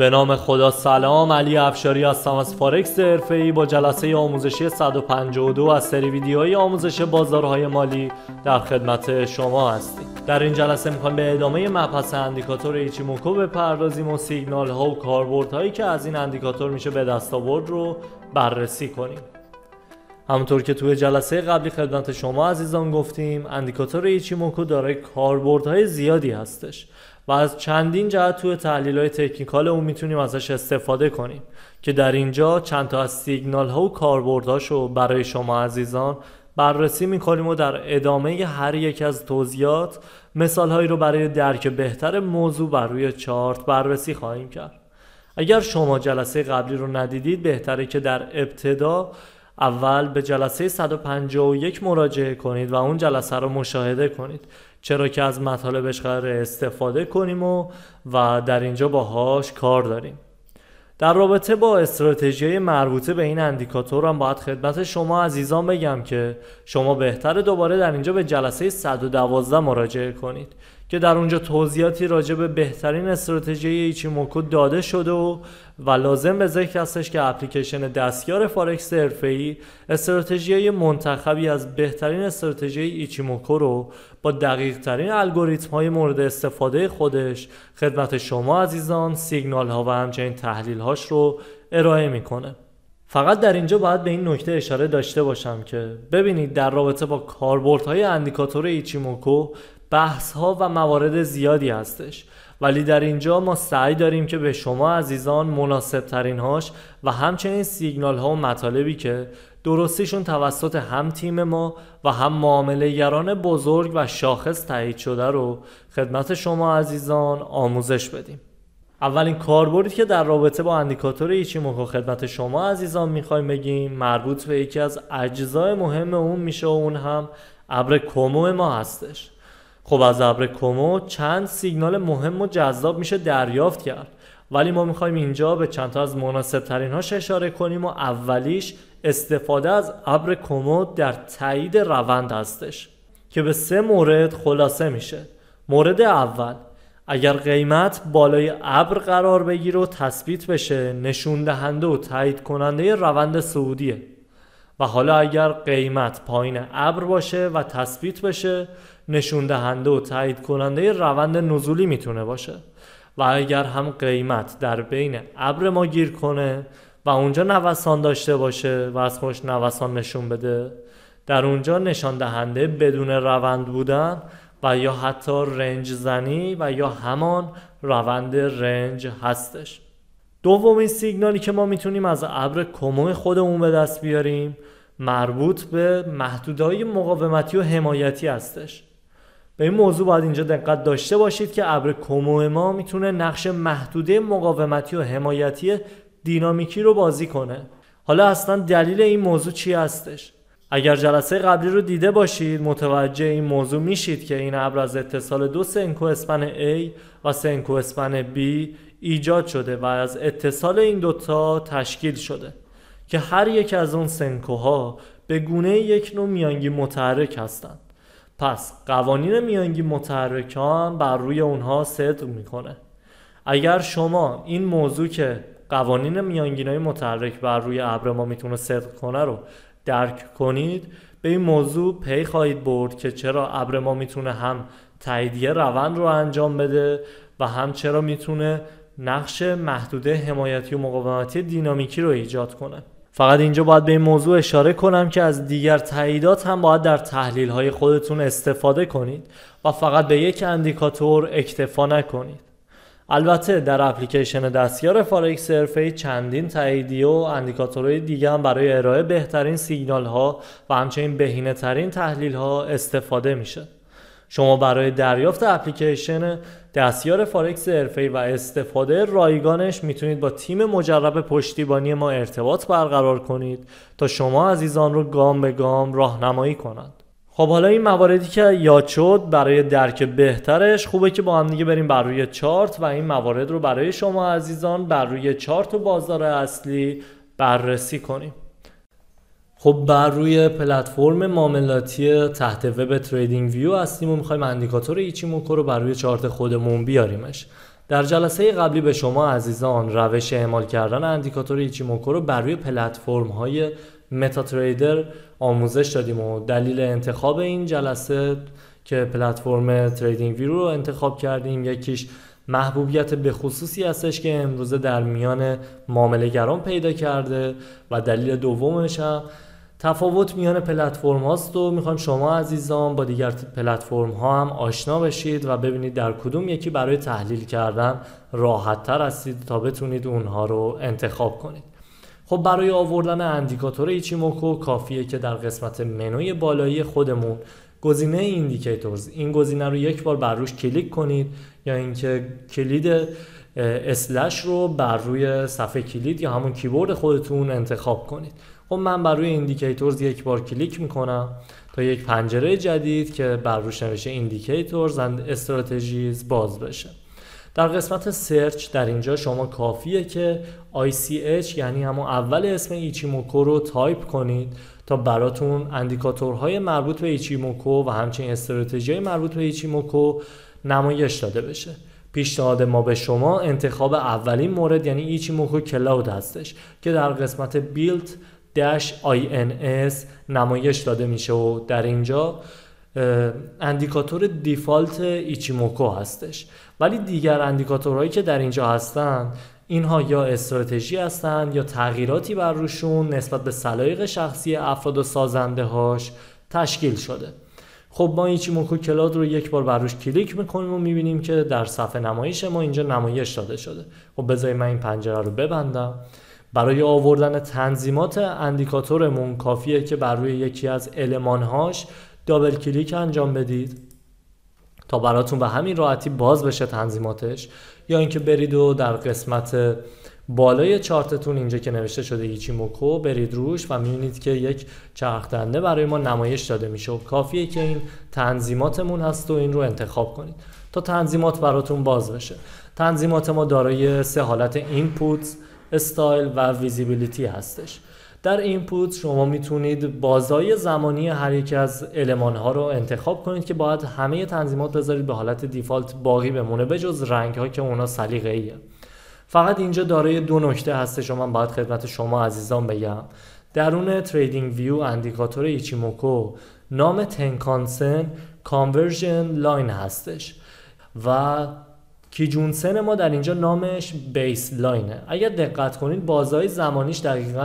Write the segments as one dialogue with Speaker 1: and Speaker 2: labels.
Speaker 1: به نام خدا. سلام، علی افشاری هستم از فارکس حرفه‌ای با جلسه آموزشی 152 از سری ویدیوهای آموزش بازارهای مالی در خدمت شما هستیم. در این جلسه می‌خوایم به ادامه مبحث اندیکاتور ایچیموکو بپردازیم و سیگنال ها و کاربردهایی که از این اندیکاتور میشه به دست آورد رو بررسی کنیم. همونطور که توی جلسه قبلی خدمت شما عزیزان گفتیم، اندیکاتور ایچیموکو دارای کاربردهای زیادی هستش و از چندین جهت توی تحلیل‌های تکنیکال اون میتونیم ازش استفاده کنیم که در اینجا چند تا از سیگنال ها و کاربردهاشو برای شما عزیزان بررسی میکنیم و در ادامه هر یک از توضیحات مثالهایی رو برای درک بهتر موضوع بر روی چارت بررسی خواهیم کرد. اگر شما جلسه قبلی رو ندیدید، بهتره که در ابتدا اول به جلسه 151 مراجعه کنید و اون جلسه رو مشاهده کنید، چرا که از مطالبش قرار استفاده کنیم و در اینجا باهاش کار داریم. در رابطه با استراتژی مربوطه به این اندیکاتور هم باید خدمت شما عزیزان بگم که شما بهتره دوباره در اینجا به جلسه 112 مراجعه کنید که در اونجا توضیحاتی راجع به بهترین استراتژی ایچیموکو داده شده و لازم به ذکر هستش که اپلیکیشن دستیار فارکس حرفه‌ای استراتژی منتخبی از بهترین استراتژی ایچیموکو رو با دقیق ترین الگوریتم های مورد استفاده خودش خدمت شما عزیزان سیگنال ها و همچنین تحلیل هاش رو ارائه میکنه. فقط در اینجا باید به این نکته اشاره داشته باشم که ببینید در رابطه با کاربردهای اندیکاتور ایچیموکو بحث ها و موارد زیادی هستش، ولی در اینجا ما سعی داریم که به شما عزیزان مناسب ترین هاش و همچنین سیگنال ها و مطالبی که درستیشون توسط هم تیم ما و هم معامله گران بزرگ و شاخص تایید شده رو خدمت شما عزیزان آموزش بدیم. اولین کاربردی که در رابطه با اندیکاتور ایچیموکو خدمت شما عزیزان میخوایم بگیم مربوط به یکی از اجزای مهم اون میشه و اون هم ابر کومو ما هستش. خب از ابر کومو چند سیگنال مهم و جذاب میشه دریافت کرد، ولی ما میخوایم اینجا به چند تا از مناسب ترین هاش اشاره کنیم و اولیش استفاده از ابر کومو در تایید روند هستش که به 3 مورد خلاصه میشه. مورد اول، اگر قیمت بالای ابر قرار بگیره و تثبیت بشه، نشون دهنده و تایید کننده روند صعودیه، و حالا اگر قیمت پایین ابر باشه و تثبیت بشه، نشون دهنده و تایید کننده روند نزولی میتونه باشه. و اگر هم قیمت در بین ابر ما گیر کنه و اونجا نوسان داشته باشه و از خودش نوسان نشون بده، در اونجا نشان دهنده بدون روند بودن و یا حتی رنج زنی و یا همان روند رنج هستش. دومین سیگنالی که ما میتونیم از ابر کومو خودمون به دست بیاریم مربوط به محدودهای مقاومتی و حمایتی هستش. به این موضوع باید اینجا دقت داشته باشید که ابر کومو ما میتونه نقش محدوده مقاومتی و حمایتی دینامیکی رو بازی کنه. حالا اصلا دلیل این موضوع چی هستش؟ اگر جلسه قبلی رو دیده باشید متوجه این موضوع میشید که این ابر از اتصال 2 سنکو اسپن A و سنکو اسپن B ایجاد شده و از اتصال این دوتا تشکیل شده که هر یک از اون سنکوها به گونه یک نوع میانگی متحرک هستند. پس قوانین میانگی متحرکان بر روی اونها صدق میکنه. اگر شما این موضوع که قوانین میانگینای متحرک بر روی ابر ما میتونه صدق کنه رو درک کنید، به این موضوع پی خواهید برد که چرا ابر ما میتونه هم تاییدیه روند رو انجام بده و هم چرا میتونه نقش محدوده حمایتی و مقاومتی دینامیکی رو ایجاد کنه. فقط اینجا باید به این موضوع اشاره کنم که از دیگر تاییدات هم باید در تحلیل های خودتون استفاده کنید و فقط به یک اندیکاتور اکتفا نکنید. البته در اپلیکیشن دستیار فارکس حرفه‌ای چندین تاییدیه و اندیکاتورهای دیگه هم برای ارائه بهترین سیگنال ها و همچنین بهینه ترین تحلیل ها استفاده میشه. شما برای دریافت اپلیکیشن دستیار فارکس حرفه‌ای و استفاده رایگانش میتونید با تیم مجرب پشتیبانی ما ارتباط برقرار کنید تا شما عزیزان رو گام به گام راهنمایی کنند. خب حالا این مواردی که یاد شد برای درک بهترش خوبه که با هم دیگه بریم بر روی چارت و این موارد رو برای شما عزیزان بر روی چارت و بازار اصلی بررسی کنیم. خب بر روی پلتفرم معاملاتی تحت وب تریدینگ ویو هستیم و میخوایم اندیکاتور ایچیموکو رو بر روی چارت خودمون بیاریمش. در جلسه قبلی به شما عزیزان روش اعمال کردن اندیکاتور ایچیموکو رو بر روی پلتفرم‌های متاتریدر آموزش دادیم و دلیل انتخاب این جلسه که پلتفرم تریدینگ ویو رو انتخاب کردیم یکیش محبوبیت به خصوصی هستش که امروزه در میان معامله‌گران پیدا کرده و دلیل دومش هم تفاوت میان پلتفرم هاست و میخوایم شما عزیزان با دیگر پلتفرم ها هم آشنا بشید و ببینید در کدوم یکی برای تحلیل کردن راحت تر هستید تا بتونید اونها رو انتخاب کنید. خب برای آوردن اندیکاتور ایچیموکو کافیه که در قسمت منوی بالایی خودمون گزینه ایندیکیتورز این گزینه رو یک بار بر روش کلیک کنید یا اینکه کلید اسلش رو بر روی صفحه کلید یا همون کیبورد خودتون انتخاب کنید. خب من بر روی ایندیکیتورز یک بار کلیک میکنم تا یک پنجره جدید که بر روش نوشته ایندیکیتورز اند استراتژیز باز بشه. در قسمت سرچ در اینجا شما کافیه که ICH یعنی همون اول اسم ایچیموکو رو تایپ کنید تا براتون اندیکاتورهای مربوط به ایچیموکو و همچنین استراتژی‌های مربوط به ایچیموکو نمایش داده بشه. پیشنهاد ما به شما انتخاب اولین مورد یعنی ایچیموکو کلاود هستش که در قسمت build-ins نمایش داده میشه و در اینجا اندیکاتور دیفالت ایچیموکو هستش، ولی دیگر اندیکاتورهایی که در اینجا هستن اینها یا استراتژی هستن یا تغییراتی بر روشون نسبت به سلایق شخصی افراد و سازنده هاش تشکیل شده. خب ما ایچیموکو کلاود رو یک بار بر روش کلیک میکنیم و میبینیم که در صفحه نمایش ما اینجا نمایش داده شده. خب بذارید من این پنجره رو ببندم. برای آوردن تنظیمات اندیکاتورمون کافیه که بر روی یکی از المانهاش دابل کلیک انجام بدید تا براتون به همین راحتی باز بشه تنظیماتش، یا اینکه برید و در قسمت بالای چارتتون اینجا که نوشته شده ایچیموکو برید روش و میبینید که یک چرخ دنده برای ما نمایش داده میشه و کافیه که این تنظیماتمون هست و این رو انتخاب کنید تا تنظیمات براتون باز بشه. تنظیمات ما دارای 3 حالت اینپوت، استایل و ویزیبیلیتی هستش. در اینپوت شما میتونید بازهای زمانی هر یک از المان‌ها رو انتخاب کنید که باید همه تنظیمات بذارید به حالت دیفالت باقی بمونه بجز رنگ‌ها که اونا سلیقه‌ایه. فقط اینجا دارای 2 نکته هستش و من باید خدمت شما عزیزان بگم. درون تریدینگ ویو اندیکاتور ایچیموکو نام تنکانسن کانورژن لاین هستش و کیجونسن ما در اینجا نامش بیس لاینه. اگر دقت کنید بازهای زمانیش دقیقاً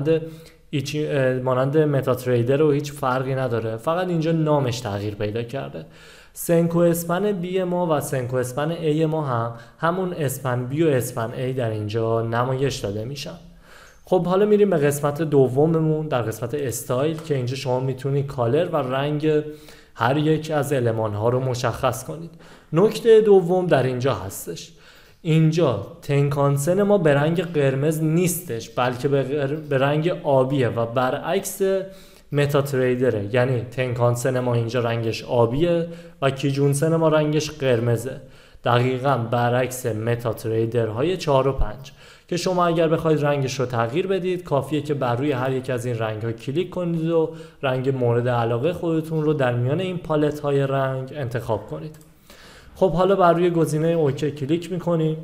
Speaker 1: مانند متاتریدر و هیچ فرقی نداره، فقط اینجا نامش تغییر پیدا کرده. سنکو اسپن بی ما و سنکو اسپن ای ما همون اسپن بی و اسپن ای در اینجا نمایش داده میشن. خب حالا میریم به قسمت دوممون در قسمت استایل که اینجا شما میتونید کالر و رنگ هر یک از المان ها رو مشخص کنید. نکته دوم در اینجا هستش. اینجا تنکانسن ما به رنگ قرمز نیستش بلکه به رنگ آبیه و برعکس متاتریدره، یعنی تنکانسن ما اینجا رنگش آبیه و کیجونسن ما رنگش قرمزه، دقیقاً برعکس متاتریدرهای 4 و 5 که شما اگر بخواید رنگش رو تغییر بدید کافیه که بر روی هر یک از این رنگ ها کلیک کنید و رنگ مورد علاقه خودتون رو در میان این پالت های رنگ انتخاب کنید. خب حالا بر روی گزینه اوکی کلیک میکنیم.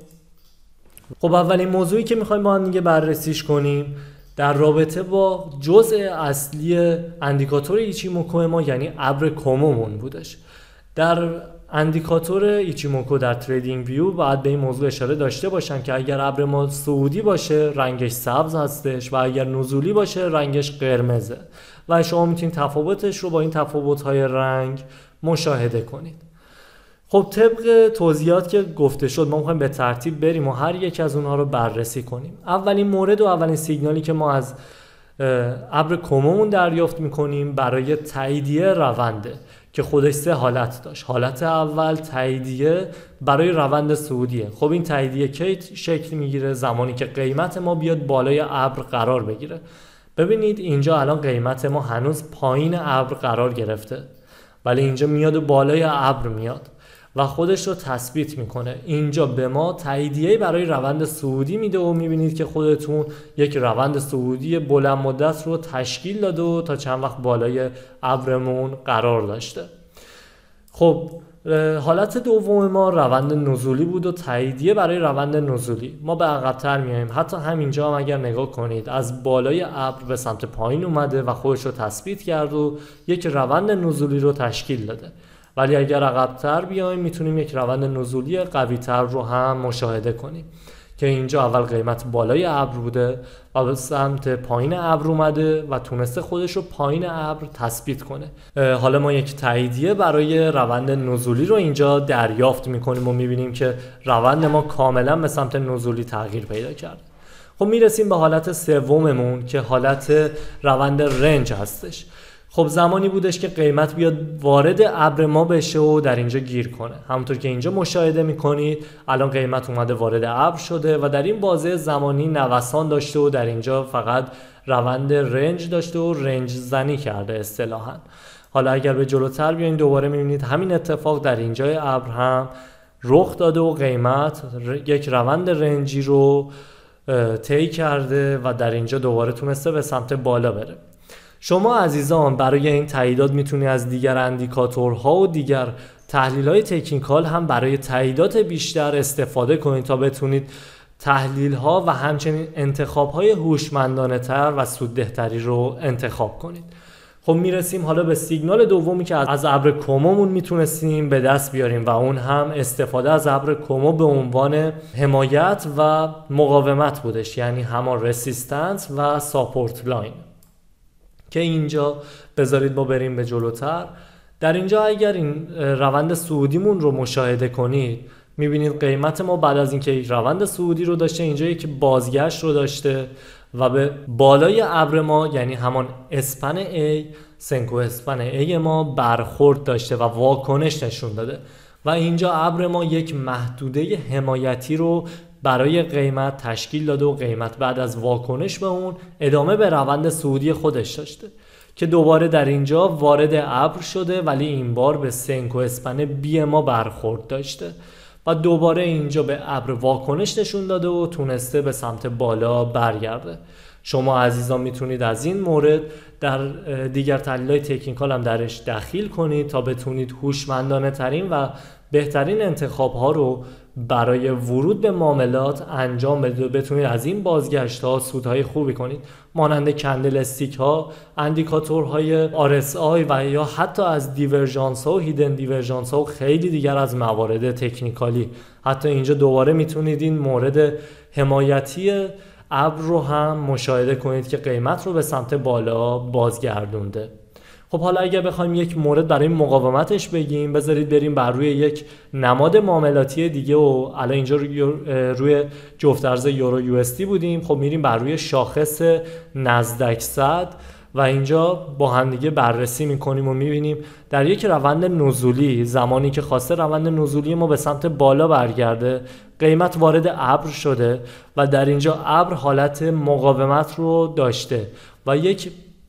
Speaker 1: خب اولین موضوعی که میخوایم با هم دیگه بررسیش کنیم در رابطه با جزء اصلی اندیکاتور ایچیموکو ما یعنی ابر کومومون بودش. در اندیکاتور ایچیموکو در تریدینگ ویو باید به این موضوع اشاره داشته باشن که اگر ابر ما صعودی باشه رنگش سبز هستش و اگر نزولی باشه رنگش قرمزه و شما میتونید تفاوتش رو با این تفاوت‌های رنگ مشاهده کنید. خب طبق توضیحات که گفته شد ما میخوایم به ترتیب بریم و هر یک از اونها رو بررسی کنیم. اولین مورد و اولین سیگنالی که ما از ابر کومومون دریافت میکنیم برای تاییدیه رونده که خودش 3 حالت داشت. حالت اول تاییدیه برای روند صعودیه. خب این تاییدیه کی شکل میگیره؟ زمانی که قیمت ما بیاد بالای ابر قرار بگیره. ببینید اینجا الان قیمت ما هنوز پایین ابر قرار گرفته ولی اینجا میاد و بالای ابر میاد و خودش رو تثبیت میکنه. اینجا به ما تاییدیه برای روند صعودی میده و میبینید که خودتون یک روند صعودی بلند مدت رو تشکیل داده و تا چند وقت بالای ابرمون قرار داشته. خب حالت دوم ما روند نزولی بود و تاییدیه برای روند نزولی. ما به عقب‌تر میایم، حتی همینجا هم اگر نگاه کنید از بالای ابر به سمت پایین اومده و خودش رو تثبیت کرد و یک روند نزولی رو تشکیل داده. ولی اگر عقب‌تر بیایم میتونیم یک روند نزولی قوی‌تر رو هم مشاهده کنیم که اینجا اول قیمت بالای ابر بوده و به سمت پایین ابر اومده و تونسته خودش رو پایین ابر تثبیت کنه. حالا ما یک تاییدیه برای روند نزولی رو اینجا دریافت میکنیم و میبینیم که روند ما کاملا به سمت نزولی تغییر پیدا کرد. خب میرسیم به حالت سوممون که حالت روند رنج هستش. خب زمانی بودش که قیمت بیاد وارد ابر ما بشه و در اینجا گیر کنه. همونطور که اینجا مشاهده میکنید الان قیمت اومده وارد ابر شده و در این بازه زمانی نوسان داشته و در اینجا فقط روند رنج داشته و رنج زنی کرده اصطلاحاً. حالا اگر به جلوتر بیاین دوباره میبینید همین اتفاق در اینجای ابر هم رخ داده و قیمت یک روند رنجی رو طی کرده و در اینجا دوباره تونسته به سمت بالا بره. شما عزیزان برای این تاییدات میتونید از دیگر اندیکاتورها و دیگر تحلیل‌های تکنیکال هم برای تاییدات بیشتر استفاده کنید تا بتونید تحلیل‌ها و همچنین انتخاب‌های هوشمندانه‌تر و سوددهتری رو انتخاب کنید. خب میرسیم حالا به سیگنال دومی که از ابر کومومون میتونستیم به دست بیاریم و اون هم استفاده از ابر کومو به عنوان حمایت و مقاومت بودش، یعنی همان رسیستنس و ساپورت لاین که اینجا بذارید ما بریم به جلوتر. در اینجا اگر این روند صعودیمون رو مشاهده کنید میبینید قیمت ما بعد از اینکه یک روند صعودی رو داشته اینجا یک بازگشت رو داشته و به بالای ابر ما یعنی همان اسپن A سنکو اسپن A ما برخورد داشته و واکنش نشون داده و اینجا ابر ما یک محدوده حمایتی رو برای قیمت تشکیل داده و قیمت بعد از واکنش به اون ادامه به روند صعودی خودش داشته که دوباره در اینجا وارد ابر شده ولی این بار به سنکو اسپن B ما برخورد داشته و دوباره اینجا به ابر واکنش نشون داده و تونسته به سمت بالا برگرده. شما عزیزان میتونید از این مورد در دیگر تحلیل‌های تکنیکال هم درش دخیل کنید تا بتونید هوشمندانه ترین و بهترین انتخاب ها رو برای ورود به معاملات انجام بدید و بتونید از این بازگشت ها سودهای خوبی کنید، مانند کندل استیک ها، اندیکاتورهای RSI و یا حتی از دیورژانس ها و هیدن دیورژانس ها و خیلی دیگر از موارد تکنیکالی. حتی اینجا دوباره میتونید این مورد حمایتی ابر رو هم مشاهده کنید که قیمت رو به سمت بالا بازگردونده. خب حالا اگر بخوایم یک مورد برای مقاومتش بگیم بذارید بریم بر روی یک نماد معاملاتی دیگه و الان اینجا روی جفت ارز یورو USD بودیم. خب میریم بر روی شاخص نزدک 100 و اینجا با هم دیگه بررسی میکنیم و میبینیم در یک روند نزولی زمانی که خواسته روند نزولی ما به سمت بالا برگرده قیمت وارد ابر شده و در اینجا ابر حالت مقاومت رو داشته و یک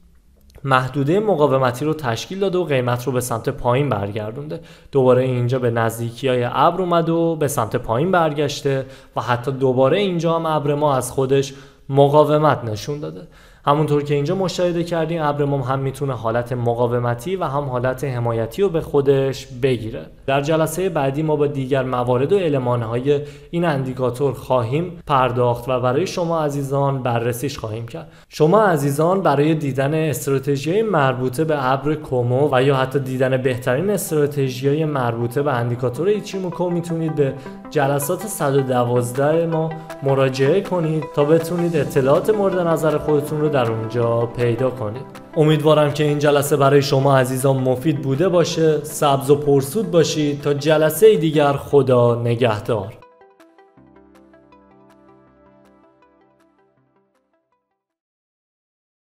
Speaker 1: محدوده مقاومتی رو تشکیل داده و قیمت رو به سمت پایین برگردونده. دوباره اینجا به نزدیکی‌های ابر اومد و به سمت پایین برگشته و حتی دوباره اینجا هم ابر ما از خودش مقاومت نشون داده. همونطور که اینجا مشاهده کردیم ابر ما هم میتونه حالت مقاومتی و هم حالت حمایتی رو به خودش بگیره. در جلسه بعدی ما با دیگر موارد و المان‌های این اندیکاتور خواهیم پرداخت و برای شما عزیزان بررسیش خواهیم کرد. شما عزیزان برای دیدن استراتژی‌های مربوطه به ابر کومو و یا حتی دیدن بهترین استراتژی‌های مربوطه به اندیکاتور ایچیموکو میتونید به جلسات 112 ما مراجعه کنید تا بتونید اطلاعات مورد نظر خودتون رو در اونجا پیدا کنید. امیدوارم که این جلسه برای شما عزیزان مفید بوده باشه. سبز و پرسود باشید تا جلسه دیگر. خدا نگهدار.